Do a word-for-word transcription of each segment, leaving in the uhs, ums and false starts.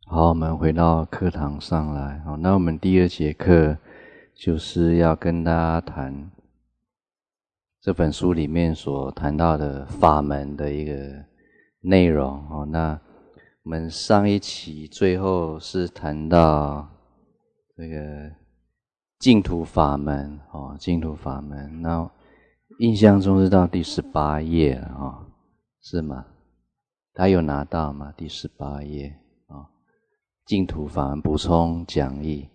好，我们回到课堂上来。好，那我们第二节课就是要跟大家谈这本书里面所谈到的法门的一个内容。哦，那我们上一期最后是谈到这个净土法门。哦，净土法门，那印象中是到第十八页了。哦，是吗？他有拿到吗？第十八页。净土法门补充讲义，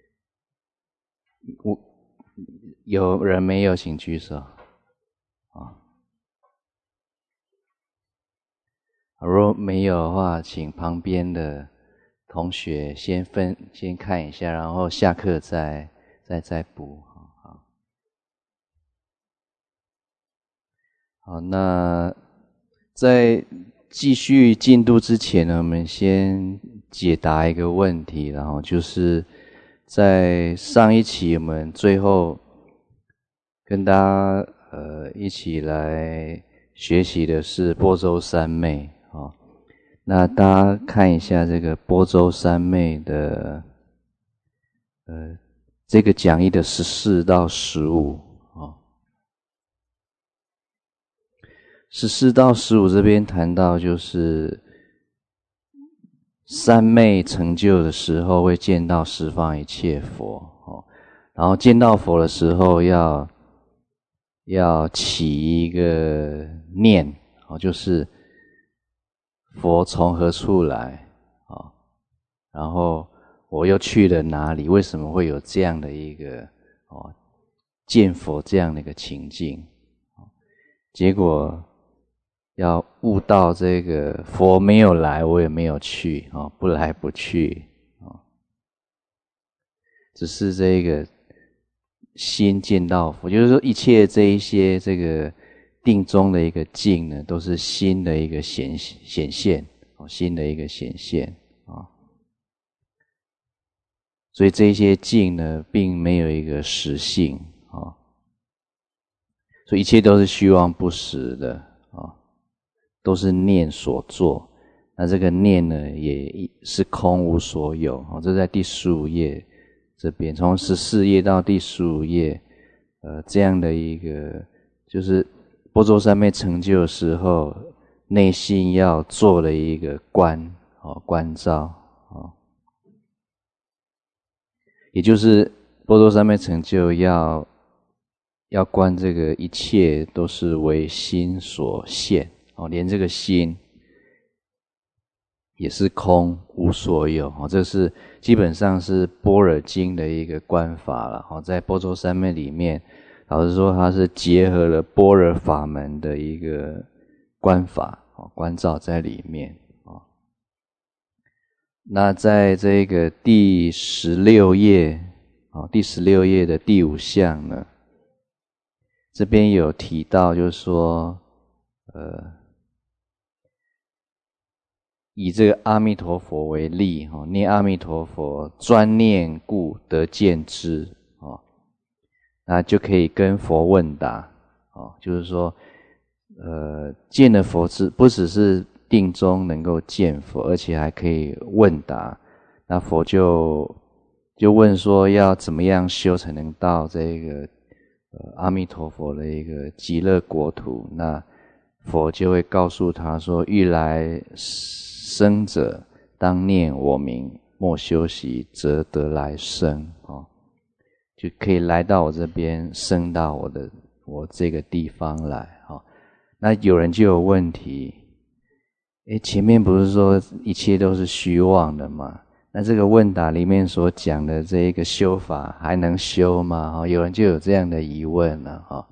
我有人没有请举手。啊，如果没有的话，请旁边的同学先分先看一下，然后下课再再再补。好，好，那在继续进度之前呢，我们先解答一个问题，然后就是在上一期我们最后跟大家呃一起来学习的是般舟三昧。哦，那大家看一下这个般舟三昧的呃这个讲义的十四到十五。十四到十五这边谈到，就是三昧成就的时候会见到十方一切佛。哦，然后见到佛的时候要要起一个念。哦，就是佛从何处来？哦，然后我又去了哪里？为什么会有这样的一个哦见佛这样的一个情境？结果要悟到这个佛没有来，我也没有去。哦，不来不去。哦，只是这个心见到佛，就是说一切这一些这个定中的一个境呢，都是心的一个显显现。哦，心的一个显现。哦，所以这些境呢，并没有一个实性。哦，所以一切都是虚妄不实的。哦，都是念所作，那这个念呢，也是空无所有。哦，这在第十五页这边，从十四页到第十五页，呃，这样的一个就是般舟三昧成就的时候，内心要做的一个观。哦，观照。哦，也就是般舟三昧成就要要观这个一切都是为心所现。哦，连这个心也是空无所有。哦，这是基本上是般若经的一个观法了。哦，在般舟三昧里面，老实说它是结合了般若法门的一个观法。哦，观照在里面。哦，那在这个第十六页，哦，第十六页的第五项呢，这边有提到，就是说，呃。以这个阿弥陀佛为例。哦，念阿弥陀佛，专念故得见之。哦，那就可以跟佛问答。哦，就是说，呃，见了佛之不只是定中能够见佛，而且还可以问答。那佛就就问说，要怎么样修才能到这个呃阿弥陀佛的一个极乐国土？那佛就会告诉他说，欲来生者当念我名，莫修习则得来生。哦，就可以来到我这边，生到我的我这个地方来。哦，那有人就有问题，诶，前面不是说一切都是虚妄的吗？那这个问答里面所讲的这一个修法还能修吗？哦，有人就有这样的疑问了。哦，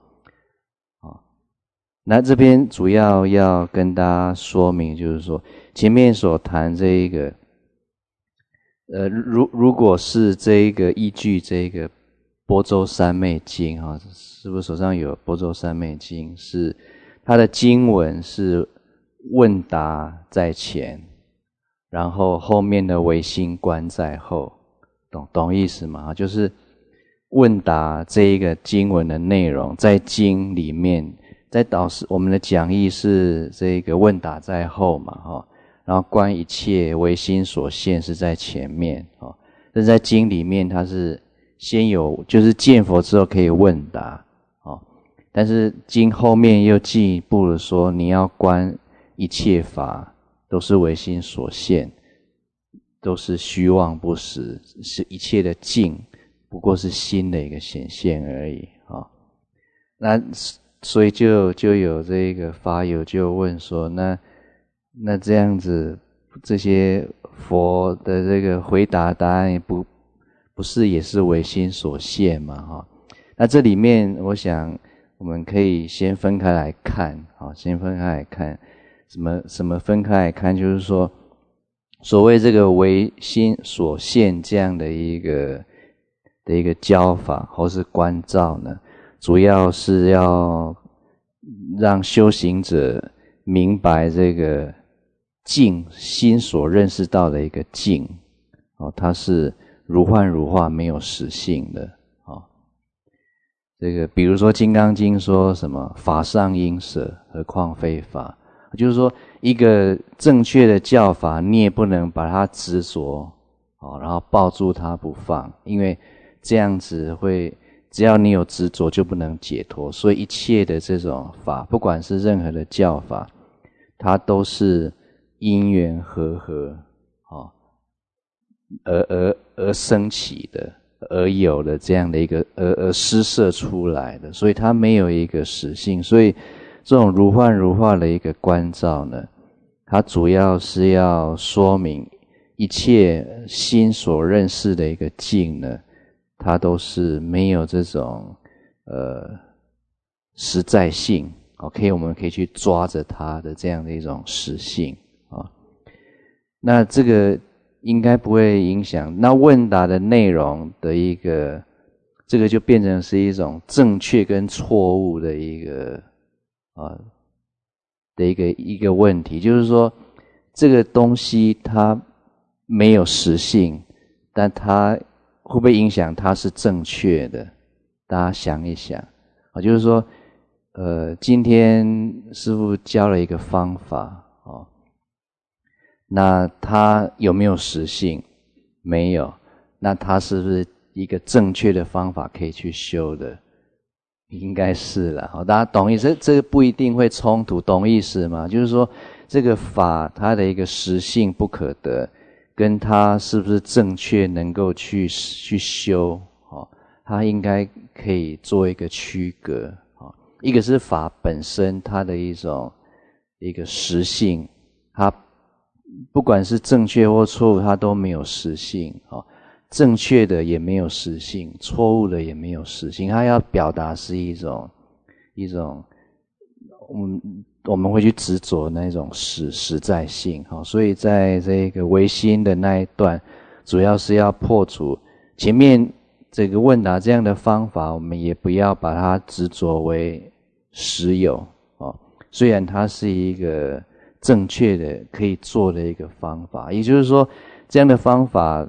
那这边主要要跟大家说明，就是说前面所谈这一个，呃，如如果是这一个依据这一个般舟三昧经，哈，是不是手上有般舟三昧经？是它的经文是问答在前，然后后面的唯心观在后，懂懂意思吗？就是问答这一个经文的内容，在经里面。在导师我们的讲义是这个问答在后嘛，哈， 然后观一切唯心所现是在前面哦。但在经里面它是先有，就是见佛之后可以问答哦。但是经后面又进一步的说，你要观一切法都是唯心所现，都是虚妄不实，是一切的境不过是心的一个显现而已啊、哦。那所以就就有这个法友就问说，那那这样子，这些佛的这个回答答案不不是也是唯心所现嘛？哈、哦，那这里面我想我们可以先分开来看，好，先分开来看，什么什么分开来看，就是说，所谓这个唯心所现这样的一个的一个教法或是观照呢，主要是要让修行者明白这个境，心所认识到的一个境哦，它是如幻如化，没有实性的哦。这个比如说《金刚经》说什么法上应舍，何况非法，就是说一个正确的教法，你也不能把它执着哦，然后抱住它不放，因为这样子会，只要你有执着就不能解脱。所以一切的这种法，不管是任何的教法，它都是因缘和合哦，而而而升起的，而有的这样的一个而而施设出来的，所以它没有一个实性。所以这种如幻如化的一个观照呢，它主要是要说明一切心所认识的一个境呢，它都是没有这种呃实在性，OK， 我们可以去抓着它的这样的一种实性啊。那这个应该不会影响。那问答的内容的一个，这个就变成是一种正确跟错误的一个啊的一个一个问题，就是说这个东西它没有实性，但它会不会影响它是正确的？大家想一想啊，就是说，呃，今天师父教了一个方法哦，那它有没有实性？没有，那它是不是一个正确的方法可以去修的？应该是啦，好，大家懂意思？这个不一定会冲突，懂意思吗？就是说，这个法它的一个实性不可得，跟它是不是正确能够去去修，哦，它应该可以做一个区隔，哦，一个是法本身它的一种一个实性，它不管是正确或错误，它都没有实性，哦。正确的也没有实性，错误的也没有实性，它要表达是一种一种我们我们会去执着那种实实在性，所以在这个唯心的那一段，主要是要破除前面这个问答这样的方法，我们也不要把它执着为实有，虽然它是一个正确的可以做的一个方法，也就是说这样的方法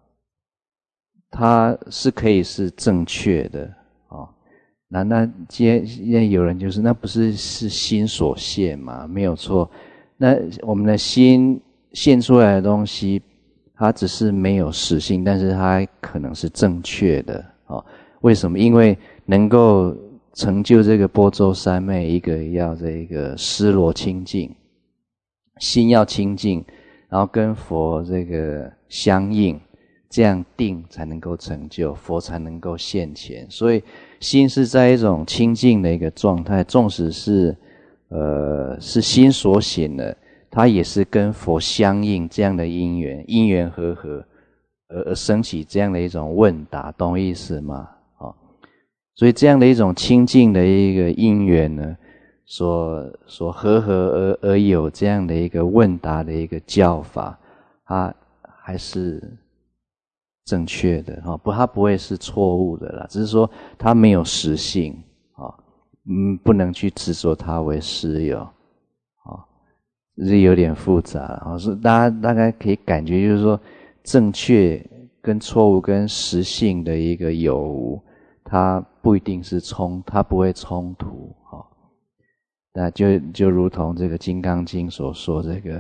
它是可以是正确的哦。那那现在有人就是那不是是心所现嘛？没有错。那我们的心现出来的东西，它只是没有实性，但是它可能是正确的哦。为什么？因为能够成就这个般舟三昧，一个要这个思罗清净，心要清净，然后跟佛这个相应。这样定才能够成就，佛才能够现前。所以心是在一种清净的一个状态，纵使是呃是心所显的，它也是跟佛相应这样的因缘，因缘和合而而升起这样的一种问答，懂意思吗？哦，所以这样的一种清净的一个因缘呢，所所和合而而有这样的一个问答的一个教法，它还是正确的哈，不，它不会是错误的啦，只是说它没有实性啊，嗯，不能去执着它为实有，啊，是有点复杂啊，是大家大概可以感觉就是说，正确跟错误跟实性的一个有无，它不一定是冲，它不会冲突哈，那就就如同这个《金刚经》所说，这个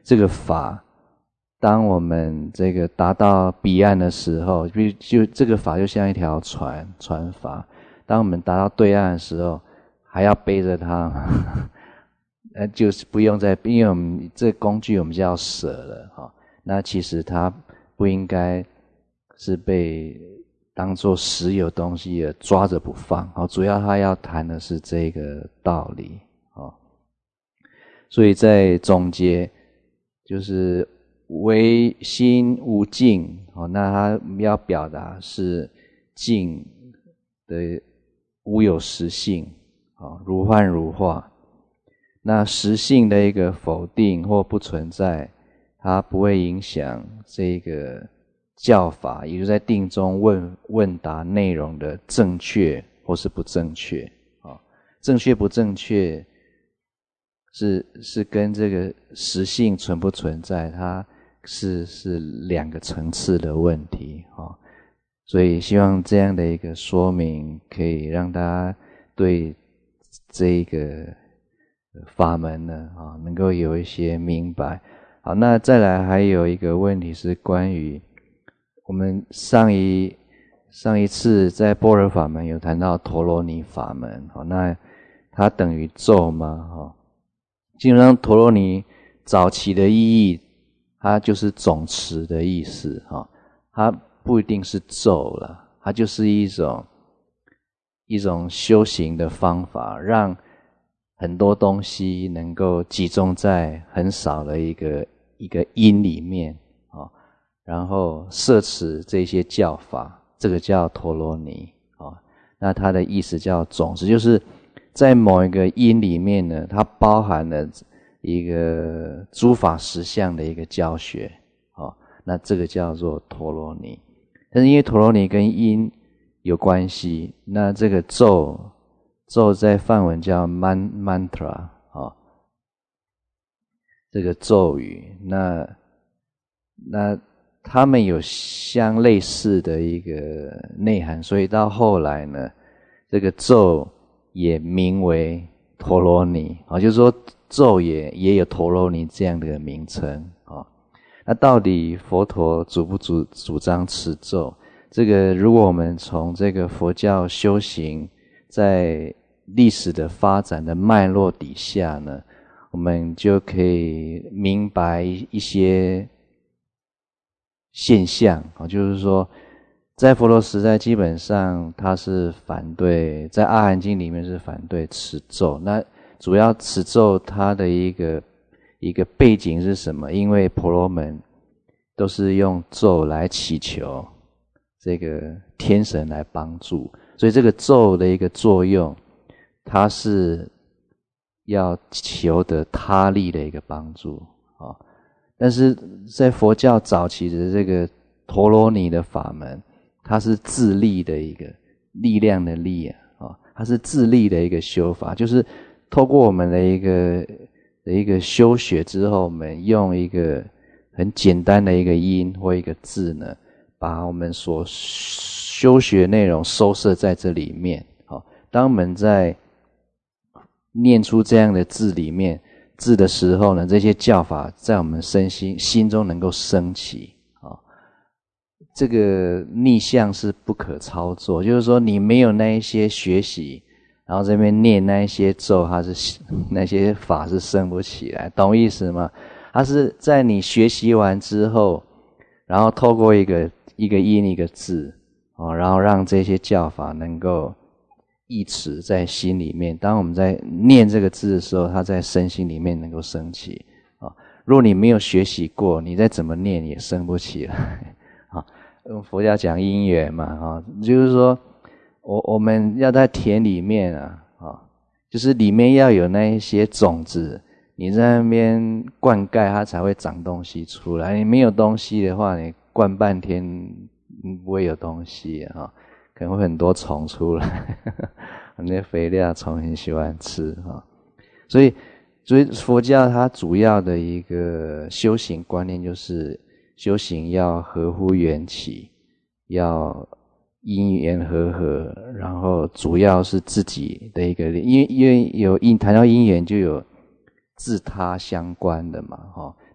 这个法，当我们这个达到彼岸的时候，就就这个法就像一条船，船筏。当我们达到对岸的时候，还要背着它，呃，就是不用再，因为我们这工具我们就要舍了哈。那其实它不应该是被当作实有东西而抓着不放，好，主要他要谈的是这个道理，哦，所以在总结就是唯心无境，哦，那他要表达是境的无有实性，哦，如幻如化。那实性的一个否定或不存在，它不会影响这个教法，也就是在定中问问答内容的正确或是不正确，啊，正确不正确是是跟这个实性存不存在，它是是两个层次的问题，啊，所以希望这样的一个说明可以让大家对这个法门呢，啊，能够有一些明白。好，那再来还有一个问题是关于我们上一上一次在般若法门有谈到陀罗尼法门，好，那它等于咒吗？哈，基本上陀罗尼早期的意义，它就是总持的意思，哈，它不一定是咒了，它就是一种一种修行的方法，让很多东西能够集中在很少的一个一个因里面，啊，然后摄持这些教法，这个叫陀罗尼，啊，那它的意思叫种子，就是在某一个因里面呢，它包含了一个诸法实相的一个教学，啊，那这个叫做陀罗尼。但是因为陀罗尼跟因有关系，那这个咒咒在梵文叫 man mantra， 哦，这个咒语，那那他们有相类似的一个内涵，所以到后来呢，这个咒也名为陀罗尼，哦，就是说咒也也有陀罗尼这样的名称，哦。那到底佛陀主不主主张持咒？这个如果我们从这个佛教修行在历史的发展的脉络底下呢，我们就可以明白一些现象，就是说在佛陀时代基本上他是反对，在阿含经里面是反对持咒。那主要持咒它的一个一个背景是什么？因为婆罗门都是用咒来祈求这个天神来帮助，所以这个咒的一个作用，它是要求得他力的一个帮助，哦，但是在佛教早期的这个陀罗尼的法门，它是自力的一个力量的力啊，哦，它是自力的一个修法，就是透过我们的一个的一个修学之后，我们用一个很简单的一个音或一个字呢，把我们所修学内容收摄在这里面，哦，当我们在念出这样的字里面字的时候呢，这些教法在我们身心心中能够升起，哦，这个逆向是不可操作，就是说你没有那一些学习，然后这边念那一些咒，它是那些法是升不起来，懂意思吗？它是在你学习完之后，然后透过一个一个音一个字，哦，然后让这些教法能够忆持在心里面。当我们在念这个字的时候，它在身心里面能够升起，哦，如果你没有学习过，你再怎么念也升不起来，啊，哦，佛教讲因缘嘛，啊，哦，就是说我我们要在田里面啊，啊，哦，就是里面要有那一些种子，你在那边灌溉，它才会长东西出来。你没有东西的话，你灌半天不会有东西啊，哦，可能会很多虫出来，那些肥料虫很喜欢吃啊，哦。所以，所以佛教它主要的一个修行观念就是修行要合乎缘起，要因缘和合，然后主要是自己的一个，因为因为有因谈到因缘就有自他相关的嘛，哦，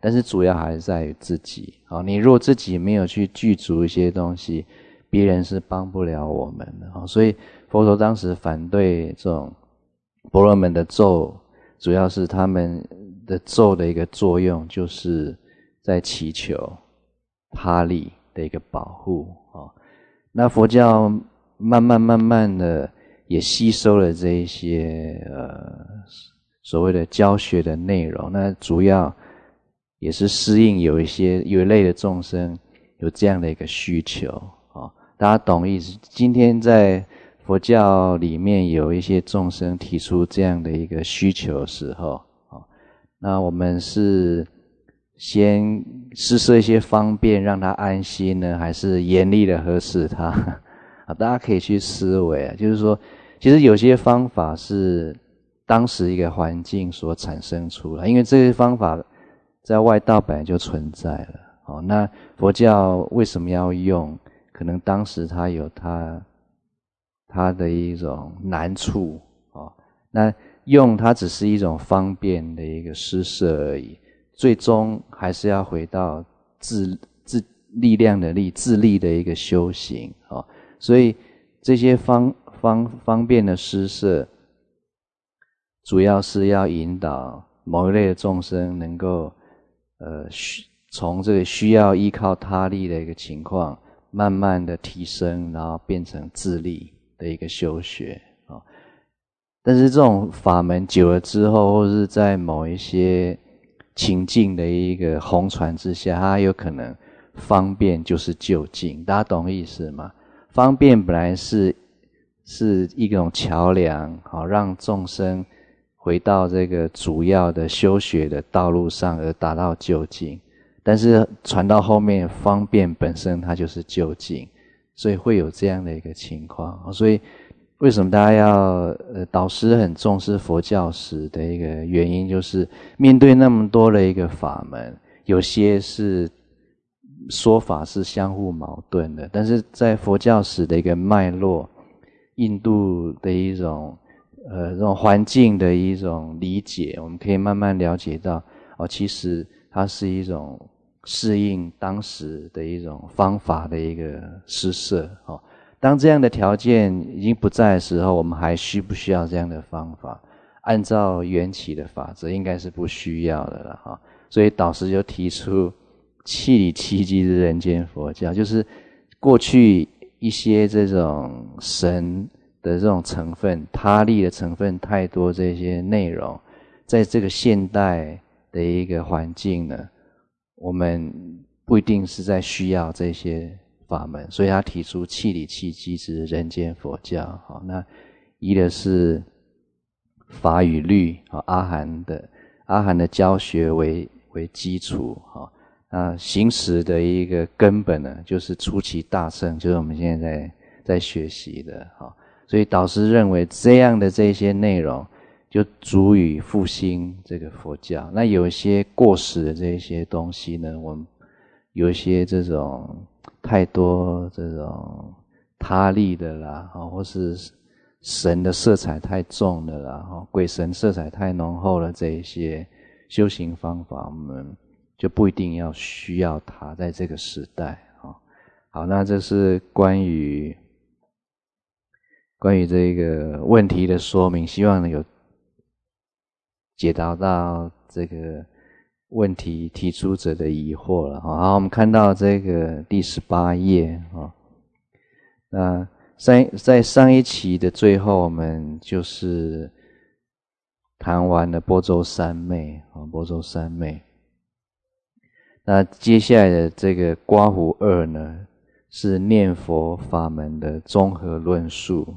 但是主要还是在于自己。好，你如果自己没有去具足一些东西，别人是帮不了我们的。好，所以佛陀当时反对这种婆罗门的咒，主要是他们的咒的一个作用，就是在祈求他力的一个保护。那佛教慢慢慢慢的也吸收了这一些呃所谓的教学的内容，那主要也是适应有一些有一类的众生有这样的一个需求。哦，大家懂意思？今天在佛教里面有一些众生提出这样的一个需求的时候，哦，那我们是先施设一些方便让他安心呢，还是严厉的呵斥他？啊，大家可以去思维啊，就是说，其实有些方法是当时一个环境所产生出来，因为这些方法在外道本来就存在了。哦，那佛教为什么要用？可能当时它有它它的一种难处。哦，那用它只是一种方便的一个施设而已。最终还是要回到自自力量的力，自力的一个修行。哦，所以这些方方方便的施设，主要是要引导某一类的众生能够呃从这个需要依靠他力的一个情况，慢慢的提升，然后变成自力的一个修学。哦，但是这种法门久了之后，或是在某一些情境的一个红传之下，它有可能方便就是就近，大家懂意思吗？方便本来是是一种桥梁，好让众生回到这个主要的修学的道路上而达到就近，但是传到后面，方便本身它就是就近，所以会有这样的一个情况。所以为什么大家要呃导师很重视佛教史的一个原因，就是面对那么多的一个法门，有些是说法是相互矛盾的，但是在佛教史的一个脉络，印度的一种呃这种环境的一种理解，我们可以慢慢了解到，哦，其实它是一种适应当时的一种方法的一个施设。哦，当这样的条件已经不在的时候，我们还需不需要这样的方法？按照缘起的法则，应该是不需要的了哈。所以导师就提出气理七机之人间佛教，就是过去一些这种神的这种成分、他力的成分太多，这些内容，在这个现代的一个环境呢，我们不一定是在需要这些法门，所以他提出气理七机之人间佛教。好，那依的是法与律，阿含的阿含的教学为为基础。好，那行持的一个根本呢，就是出其大乘，就是我们现在在在学习的。好，所以导师认为这样的这些内容就足以复兴这个佛教。那有一些过时的这些东西呢，我们有一些这种太多这种他力的啦，或是神的色彩太重的啦，鬼神色彩太浓厚的这一些修行方法，我们就不一定要需要它在这个时代。好，那这是关于关于这个问题的说明，希望有解答到这个问题提出者的疑惑了。好，我们看到这个第十八页。那上在上一期的最后，我们就是谈完了般舟三昧，般舟三昧。那接下来的这个刮胡二呢，是念佛法门的综合论述。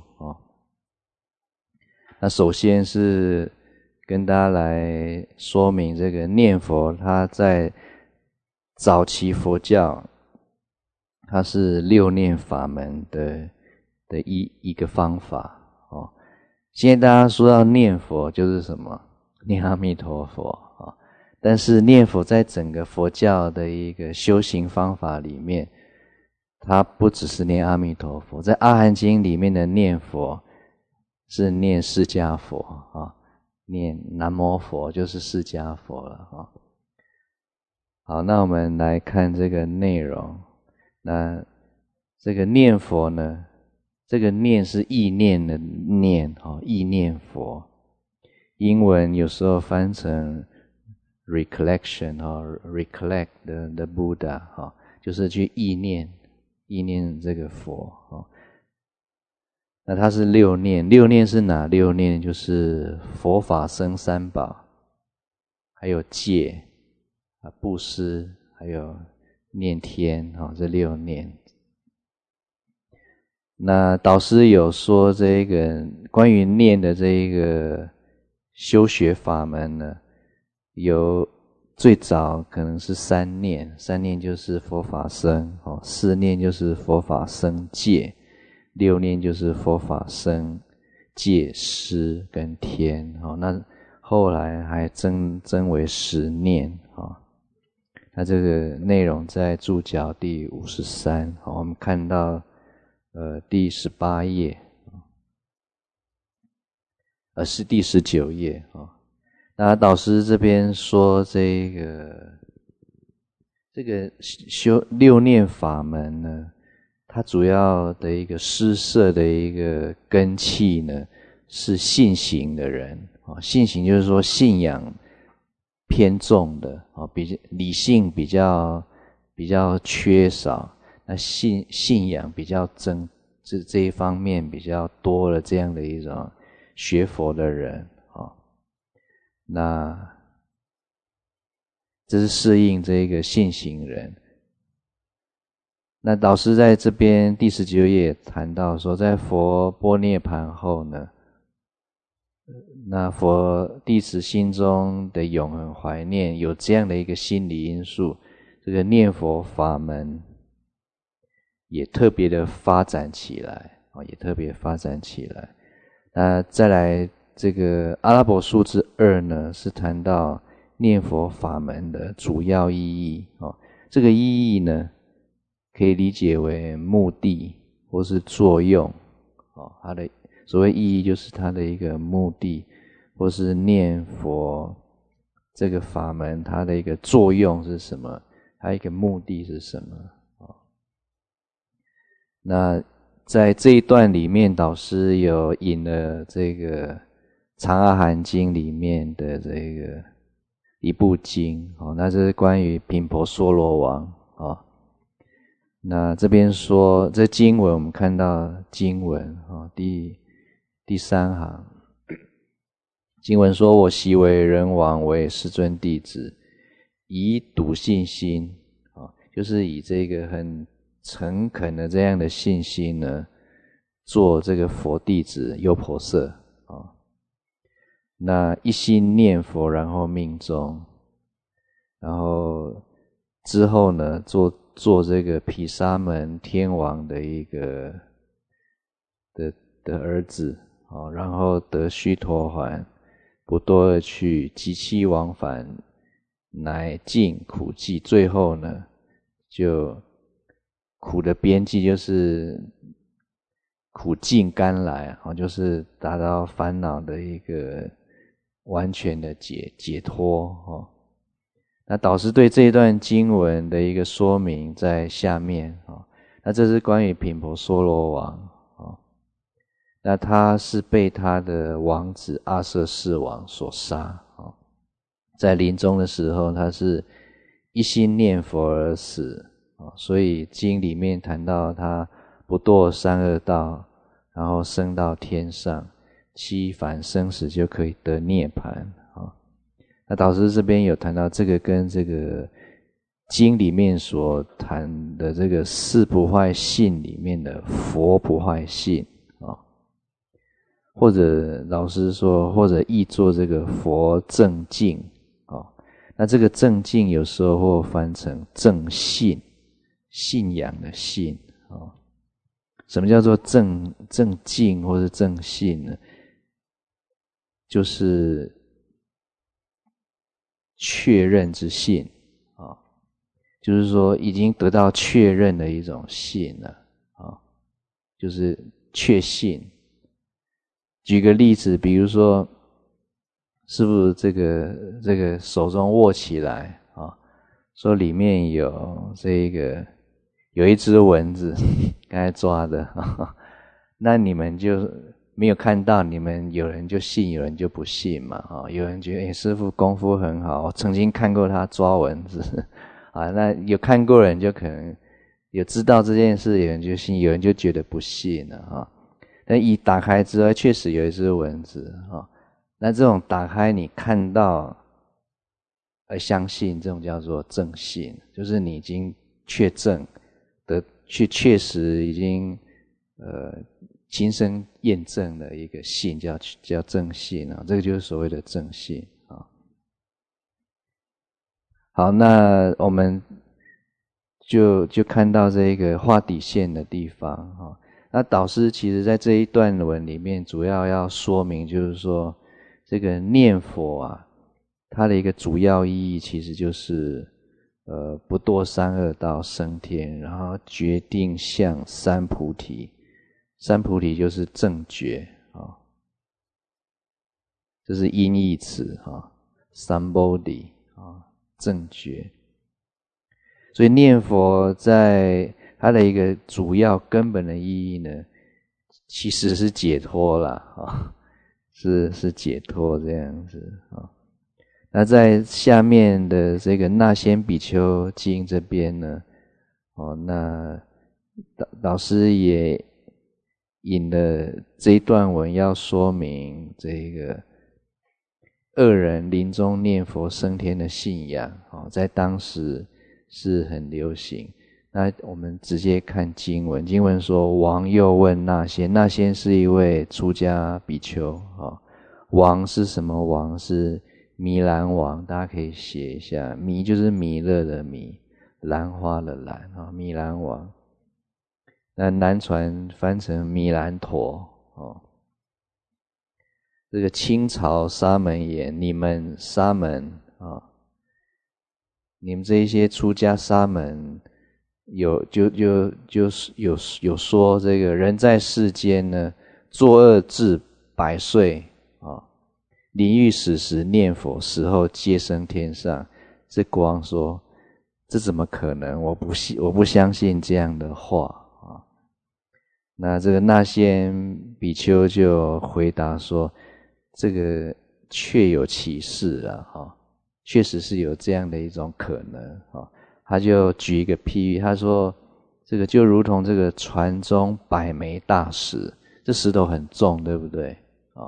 那首先是跟大家来说明这个念佛，它在早期佛教，它是六念法门的的一一个方法。哦，现在大家说到念佛就是什么？念阿弥陀佛啊。但是念佛在整个佛教的一个修行方法里面，它不只是念阿弥陀佛，在阿含经里面的念佛是念释迦佛啊，念南无佛就是释迦佛了啊。 好，那我们来看这个内容。那这个念佛呢，这个念是意念的念，意念佛。英文有时候翻成 recollection 哦 recollect the, the Buddha 哦，就是去意念意念这个佛哦。那它是六念，六念是哪六念？就是佛法僧三宝，还有戒啊、布施，还有念天哦，这六念。那导师有说这个关于念的这一个修学法门呢，有最早可能是三念，三念就是佛法僧哦，四念就是佛法僧戒，六念就是佛法僧戒施跟天哦，那后来还增增为十念哦。那这个内容在注脚第五十三，好，我们看到呃第十八页，呃是第十九页啊。那导师这边说这个这个修六念法门呢，它主要的一个施设的一个根器呢，是信行的人啊。信行就是说信仰偏重的啊，比理性比较比较缺少，那信信仰比较增，这这一方面比较多了这样的一种学佛的人啊。那这是适应这个信行人。那导师在这边第十九页谈到说，在佛般涅槃后呢，那佛弟子心中的永恒怀念，有这样的一个心理因素，这个念佛法门也特别的发展起来，也特别发展起来。那再来这个阿拉伯数字二呢，是谈到念佛法门的主要意义。这个意义呢，可以理解为目的或是作用，它的所谓意义就是它的一个目的，或是念佛这个法门它的一个作用是什么，它一个目的是什么。那在这一段里面，导师有引了这个长阿含经里面的这个一部经，那这是关于频婆娑罗王。那这边说这经文，我们看到经文第第三行，经文说：我昔为人王，为世尊弟子，以笃信心，就是以这个很诚恳的这样的信心呢，做这个佛弟子优婆塞。那一心念佛，然后命终，然后之后呢，做做这个毗沙门天王的一个的的儿子，然后得须陀洹，不堕恶趣，及其往返，乃尽苦际。最后呢，就苦的边际就是苦尽甘来，就是达到烦恼的一个完全的解解脱。那导师对这一段经文的一个说明在下面。那这是关于频婆娑罗王，那他是被他的王子阿阇世王所杀，在临终的时候他是一心念佛而死，所以经里面谈到他不堕三恶道，然后升到天上，七返生死就可以得涅槃。那导师这边有谈到这个跟这个经里面所谈的这个四不坏性里面的佛不坏性，或者老师说，或者译作这个佛正境。那这个正境有时候会翻成正信，信仰的信。什么叫做正正境或是正信呢？就是确认之信，就是说已经得到确认的一种信了，就是确信。举个例子，比如说师父这个这个手中握起来啊， 说里面有这个有一只蚊子，刚才抓的，那你们就没有看到，你们有人就信，有人就不信嘛。有人觉得，哎，师父功夫很好，我曾经看过他抓蚊子啊。那有看过人就可能有知道这件事，有人就信，有人就觉得不信了啊。但一打开之后，确实有一只蚊子啊。那这种打开你看到而相信，这种叫做正信，就是你已经确证的，确确实已经呃亲身验证的一个信，叫叫正信啊，这个就是所谓的正信啊。好，那我们就就看到这个画底线的地方啊。那导师其实在这一段文里面，主要要说明就是说，这个念佛啊，它的一个主要意义其实就是呃不堕三恶道升天，然后决定向三菩提。三菩提就是正觉啊，这是音译词啊，三菩提啊，正觉。所以念佛在它的一个主要根本的意义呢，其实是解脱啦啊，是是解脱这样子啊。那在下面的这个那仙比丘经这边呢，哦，那导导师也引了这一段文，要说明这个恶人临终念佛升天的信仰，哦，在当时是很流行。那我们直接看经文，经文说：王又问那仙，那仙是一位出家比丘啊。王是什么王？是弥兰王，大家可以写一下，弥就是弥勒的弥，兰花的兰啊，弥兰王。那南传翻成弥兰陀哦。这个清朝沙门言，你们沙门啊，你们这一些出家沙门，有就就就是有有说这个人在世间呢，作恶至百岁啊，临欲死时念佛，死后皆升天上。这国王说，这怎么可能？我不信，我不相信这样的话啊。那这个那仙比丘就回答说，这个确有其事啊，哈，确实是有这样的一种可能啊。他就举一个譬喻，他说这个就如同这个船中百枚大石，这石头很重，对不对啊？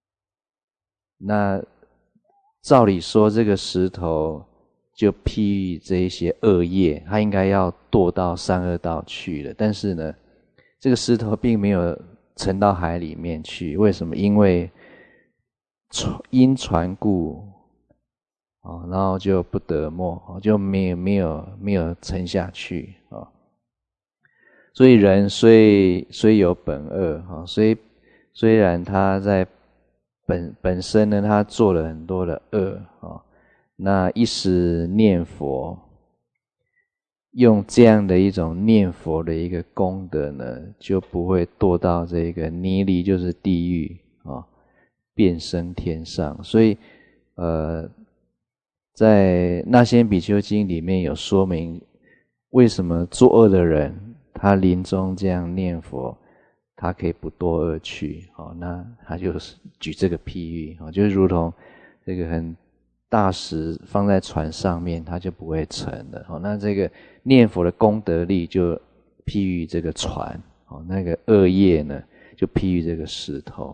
那照理说这个石头就譬喻这一些恶业，它应该要堕到三恶道去了，但是呢，这个石头并没有沉到海里面去，为什么？因为因船故，然后就不得没，就没有没有没有沉下去啊。所以人虽虽有本恶啊，虽虽然他在本本身呢，他做了很多的恶啊，那一时念佛，用这样的一种念佛的一个功德呢，就不会堕到这个泥离，就是地狱啊，变升天上。所以呃在那仙比丘经里面有说明，为什么作恶的人他临终这样念佛，他可以不堕恶趣。好，那他就是举这个譬喻，就是如同这个很大石放在船上面，它就不会沉的。那这个念佛的功德力就譬喻这个船，那个恶业呢就譬喻这个石头。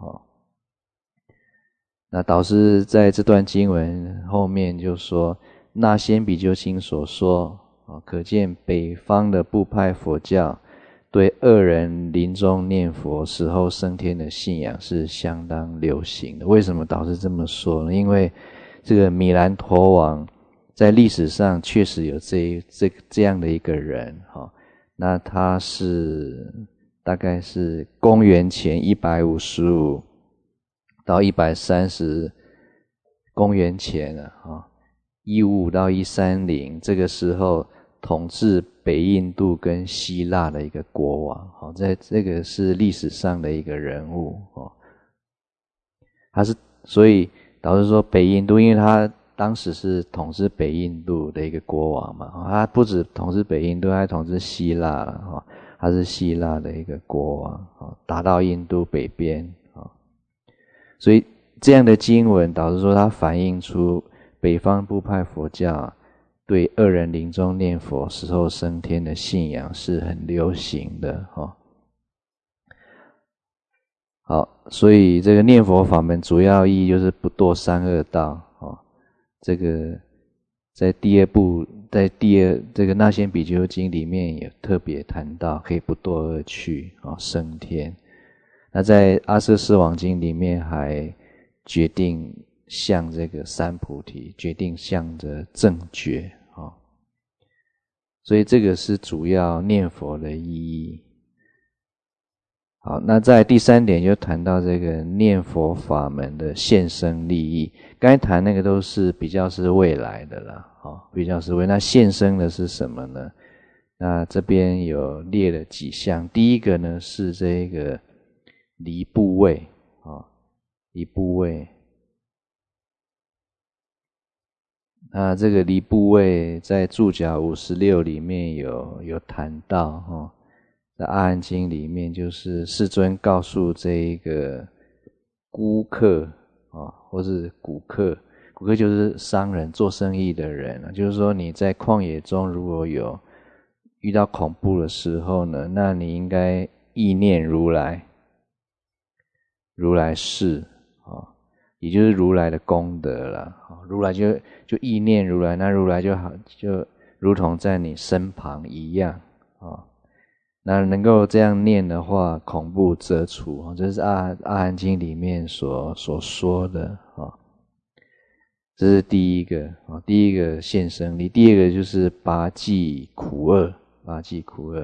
那导师在这段经文后面就说，那仙比丘经所说，可见北方的部派佛教对恶人临终念佛死后升天的信仰是相当流行的。为什么导师这么说呢？因为这个米兰陀王在历史上确实有这这这样的一个人，那他是大概是公元前一百五十五到一百三十公元前啊，一五五到一三零，这个时候统治北印度跟希腊的一个国王，好，在这个是历史上的一个人物哦。他是所以导致说北印度，因为他当时是统治北印度的一个国王嘛，他不止统治北印度，他还统治希腊了，他是希腊的一个国王，打到印度北边，所以这样的经文导致说它反映出北方部派佛教对二人临终念佛死后升天的信仰是很流行的。好，所以这个念佛法门主要意义就是不堕三恶道。这个在第二部，在第二这个《那仙比丘经》里面有特别谈到，可以不堕恶趣升天。那在《阿阇世王经》里面还决定向这个三菩提，决定向着正觉，所以这个是主要念佛的意义。好，那在第三点就谈到这个念佛法门的现生利益。刚才谈那个都是比较是未来的啦，比较是未来。那现生的是什么呢？那这边有列了几项。第一个呢是这个离怖畏，离怖畏。那这个离怖畏在注脚五十六里面有有谈到哈。在阿含经里面，就是世尊告诉这一个孤客啊，或是古客，古客就是商人、做生意的人啊，就是说你在旷野中如果有遇到恐怖的时候呢，那你应该意念如来，如来是啊，也就是如来的功德啦。如来就就意念如来，那如来就好，就如同在你身旁一样啊。那能够这样念的话，恐怖则除，这是阿阿含经里面所所说的啊。这是第一个啊，第一个现生力。第二个就是拔济苦厄，拔济苦厄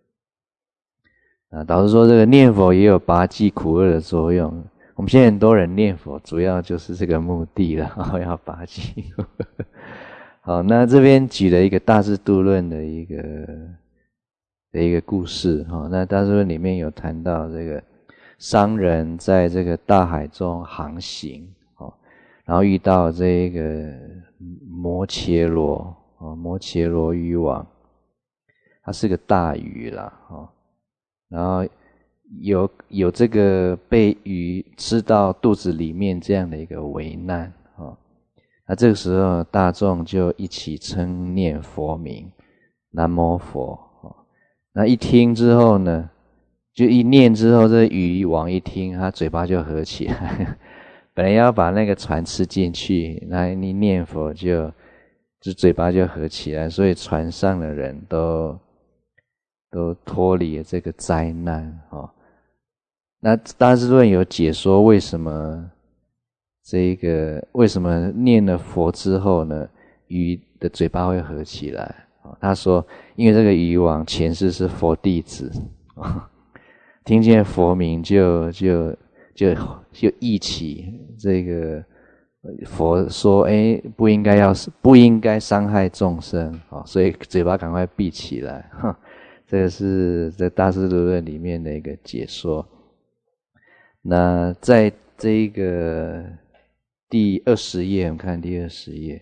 啊，导致说这个念佛也有拔济苦厄的作用。我们现在很多人念佛，主要就是这个目的了，哦、要拔济苦厄。好，那这边举了一个大智度论的一个。的一个故事，那大智度论里面有谈到这个商人在这个大海中航行，然后遇到这个摩羯罗，摩羯罗渔网，它是个大鱼啦，然后有有这个被鱼吃到肚子里面这样的一个危难，那这个时候大众就一起称念佛名，南无佛。那一听之后呢，就一念之后，这渔网一听，他嘴巴就合起来。本来要把那个船吃进去，那一念佛就就嘴巴就合起来，所以船上的人都都脱离了这个灾难哦。那大智度论有解说为什么这个为什么念了佛之后呢，鱼的嘴巴会合起来？他说因为这个渔网前世是佛弟子，听见佛名就就就就忆起这个佛说诶不应该要不应该伤害众生，所以嘴巴赶快闭起来。这个是在大智度论里面的一个解说。那在这一个第二十页，我们看第二十页，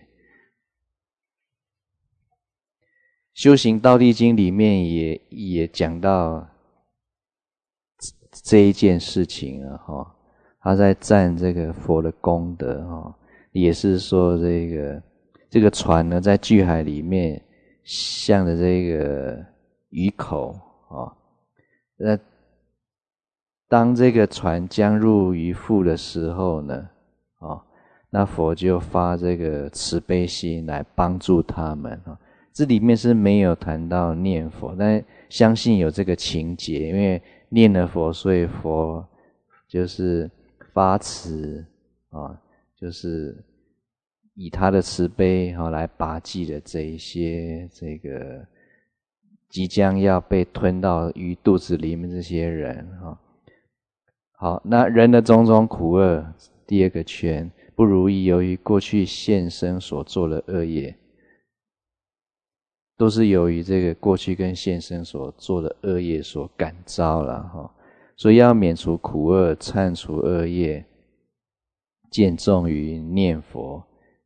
修行道地经里面也也讲到这一件事情啊，哈，他在赞这个佛的功德哈，也是说这个这个船呢在巨海里面，向着这个鱼口啊，那当这个船将入鱼腹的时候呢，啊，那佛就发这个慈悲心来帮助他们啊。这里面是没有谈到念佛，但相信有这个情节，因为念了佛，所以佛就是发慈啊，就是以他的慈悲啊来拔济的这一些这个即将要被吞到鱼肚子里面这些人啊。好，那人的种种苦厄，第二个圈不如意，由于过去现生所做的恶业。都是由于这个过去跟现生所做的恶业所感召了哈，所以要免除苦厄、忏除恶业，见重于念佛，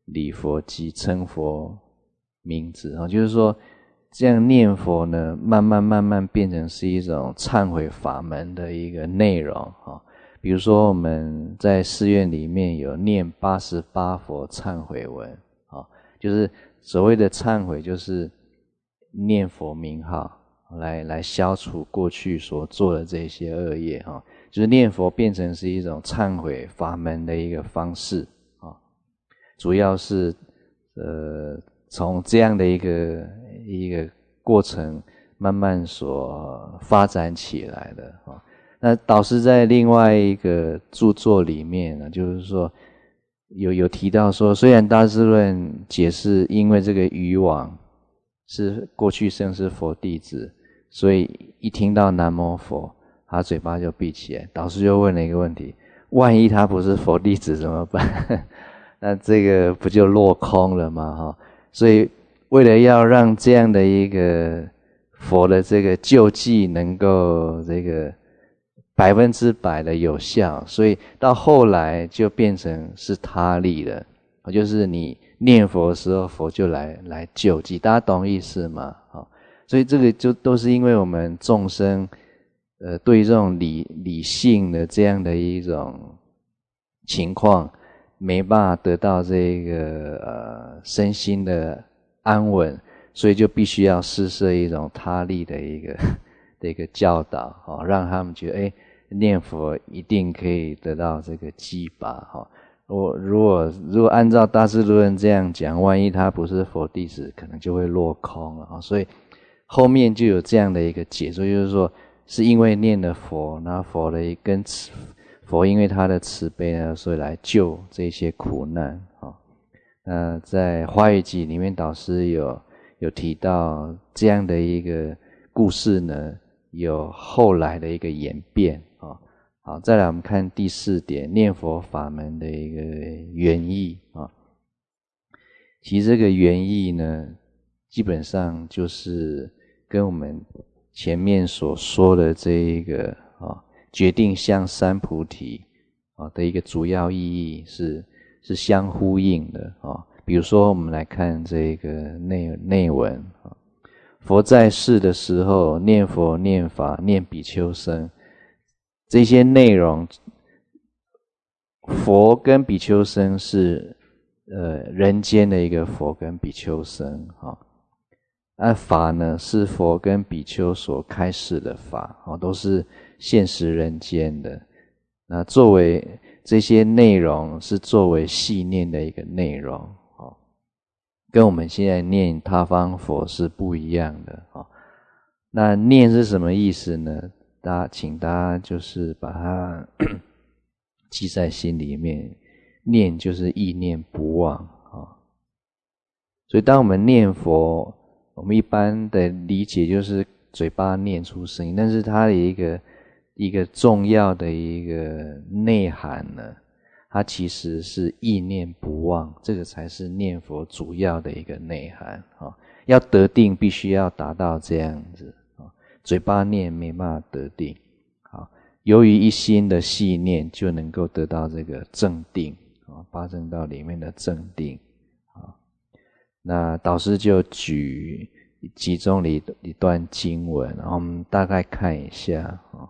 礼佛及称佛名字啊，就是说这样念佛呢，慢慢慢慢变成是一种忏悔法门的一个内容啊。比如说我们在寺院里面有念八十八佛忏悔文啊，就是所谓的忏悔，就是念佛名号来来消除过去所做的这些恶业啊，就是念佛变成是一种忏悔法门的一个方式啊，主要是呃从这样的一个一个过程慢慢所发展起来的啊。那导师在另外一个著作里面呢，就是说有有提到说，虽然大智论解释因为这个渔网是过去生是佛弟子，所以一听到南无佛他嘴巴就闭起来。导师就问了一个问题，万一他不是佛弟子怎么办？那这个不就落空了吗？哈，所以为了要让这样的一个佛的这个救济能够这个百分之百的有效，所以到后来就变成是他力了，就是你念佛的时候，佛就来来救济，大家懂意思吗？所以这个就都是因为我们众生，呃，对于这种理理性的这样的一种情况，没办法得到这个呃身心的安稳，所以就必须要施设一种他力的一个的一个教导，哦，让他们觉得，哎，念佛一定可以得到这个机拔，哈。我如果如果按照大智论这样讲，万一他不是佛弟子，可能就会落空了，所以后面就有这样的一个解说，就是说是因为念了佛，然后佛的跟慈佛因为他的慈悲呢，所以来救这些苦难啊。那在华语集里面，导师有有提到这样的一个故事呢，有后来的一个演变啊。好，再来我们看第四点，念佛法门的一个原意啊。其实这个原意呢，基本上就是跟我们前面所说的这一个啊，决定向三菩提啊的一个主要意义是是相呼应的啊。比如说，我们来看这个内内文啊，佛在世的时候，念佛、念法、念比丘僧。这些内容，佛跟比丘僧是呃人间的一个佛跟比丘僧哈，而法呢是佛跟比丘所开示的法，哦，都是现实人间的。那作为这些内容是作为系念的一个内容，哦，跟我们现在念他方佛是不一样的哦。那念是什么意思呢？大家请大家就是把它记在心里面，念就是意念不忘啊。所以当我们念佛，我们一般的理解就是嘴巴念出声音，但是它的一个一个重要的一个内涵呢，它其实是意念不忘，这个才是念佛主要的一个内涵啊。要得定，必须要达到这样子。嘴巴念没办法得定，好，由于一心的细念就能够得到这个正定啊，八正道里面的正定啊。那导师就举其中的一段经文，然后我们大概看一下啊，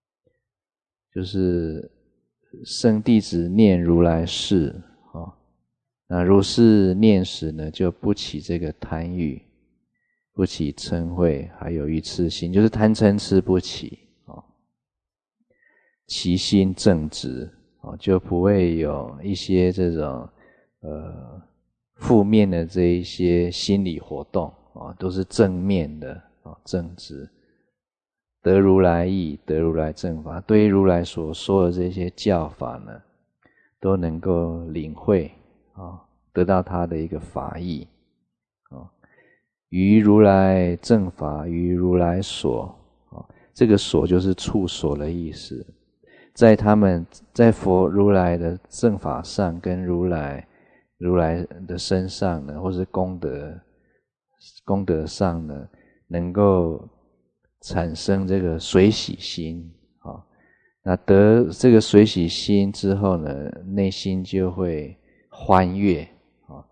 就是圣弟子念如来事啊，那如是念时呢，就不起这个贪欲。不起嗔恚，还有愚痴心，就是贪嗔痴不起哦。其心正直哦，就不会有一些这种呃负面的这一些心理活动啊，都是正面的啊，正直。得如来意，得如来正法，对于如来所说的这些教法呢，都能够领会啊，得到他的一个法义啊。于如来正法，于如来所，这个所就是处所的意思。在他们在佛如来的正法上，跟如来如来的身上呢，或是功德功德上呢，能够产生这个随喜心啊。那得这个随喜心之后呢，内心就会欢悦啊。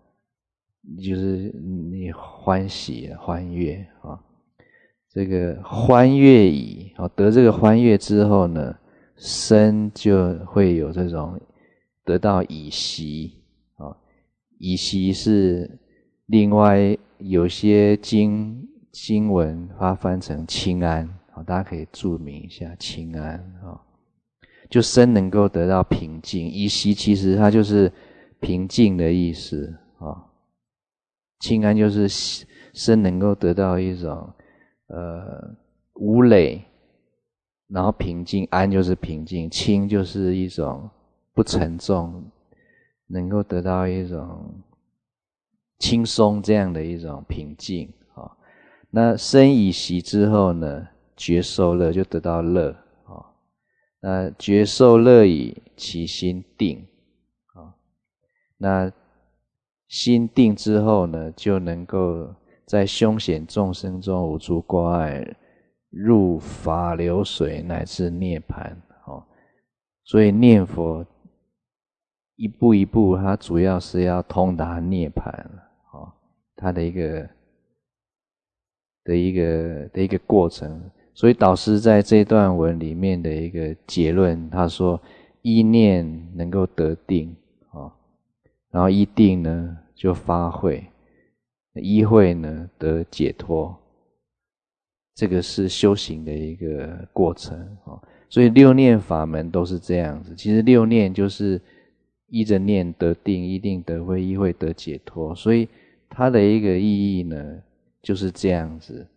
就是你欢喜欢悦啊。这个欢悦已啊，得这个欢悦之后呢，身就会有这种得到已息啊。已息是另外有些经经文它翻成清安啊，大家可以注明一下清安啊，就身能够得到平静。已息其实它就是平静的意思啊，清安就是身能够得到一种呃无累，然后平静，安就是平静，轻就是一种不沉重，能够得到一种轻松这样的一种平静啊。那身已息之后呢，觉受乐就得到乐啊。那觉受乐已，其心定啊。那心定之后呢，就能够在凶险众生中无诸挂碍，入法流水乃至涅槃。所以念佛一步一步，它主要是要通达涅槃，它的一个的一个的一个过程。所以导师在这段文里面的一个结论，他说依念能够得定，然后依定呢就发慧，依慧呢得解脱，这个是修行的一个过程。所以六念法门都是这样子，其实六念就是依着念得定，依定得慧，依慧得解脱，所以它的一个意义呢就是这样子，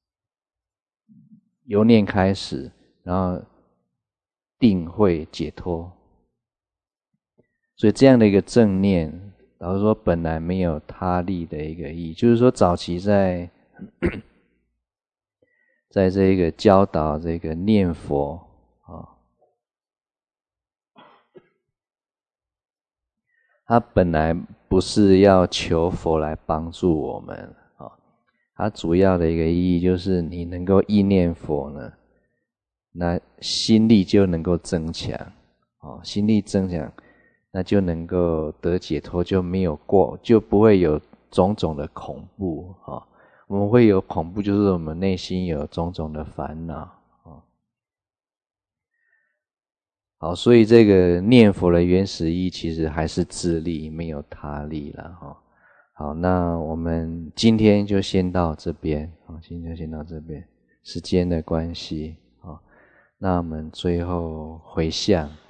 由念开始，然后定慧解脱。所以这样的一个正念，老实说本来没有他力的一个意义，就是说早期在在这个教导这个念佛啊，他本来不是要求佛来帮助我们啊，它主要的一个意义就是你能够意念佛呢，那心力就能够增强啊，心力增强，那就能够得解脱，就没有过，就不会有种种的恐怖啊。我们会有恐怖，就是我们内心有种种的烦恼啊。好，所以这个念佛的原始意义其实还是自利，没有他利啦哈。好，那我们今天就先到这边啊，今天就先到这边，时间的关系啊，那我们最后回向。